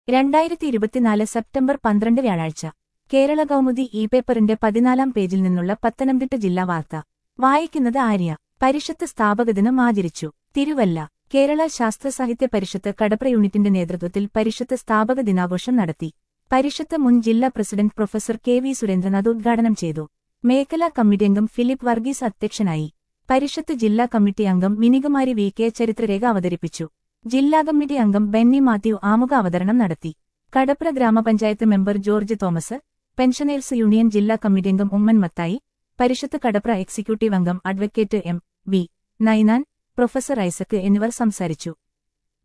2024 September 12 വ്യാഴാഴ്ച കേരള കൗമുദി പേപ്പറിന്റെ 14-ാം പേജിൽ നിന്നുള്ള പത്തനംതിട്ട ജില്ലാ വാർത്ത വായിക്കുന്നത് ആര്യ. പരിഷത്ത് സ്ഥാപകദിനം ആചരിച്ചു. തിരുവല്ല. കേരള ശാസ്ത്ര സാഹിത്യ പരിഷത്ത് കടപ്ര യൂണിറ്റിന്റെ നേതൃത്വത്തിൽ പരിഷത്ത് സ്ഥാപക ദിനാഘോഷം നടത്തി. പരിഷത്ത് മുൻ ജില്ലാ പ്രസിഡന്റ് പ്രൊഫസർ കെ.വി. സുരേന്ദ്രനാഥ് ഉദ്ഘാടനം ചെയ്തു. മേഖലാ കമ്മിറ്റി അംഗം ഫിലിപ്പ് വർഗീസ് അധ്യക്ഷനായി. പരിഷത്ത് ജില്ലാ കമ്മിറ്റി അംഗം മിനികുമാരി വി.കെ. ചരിത്രരേഖ അവതരിപ്പിച്ചു. ജില്ലാ കമ്മിറ്റി അംഗം ബെന്നി മാത്യു ആമുഖ അവതരണം നടത്തി. Kadapra Gramapanchayat member George Thomas, pensioners union ജില്ലാ കമ്മിറ്റി അംഗം ഉമ്മൻ മത്തായി, പരിഷത്ത് കടപ്ര എക്സിക്യൂട്ടീവ് അംഗം advocate M. V. Ninan, professor Isaac എന്നിവർ സംസാരിച്ചു.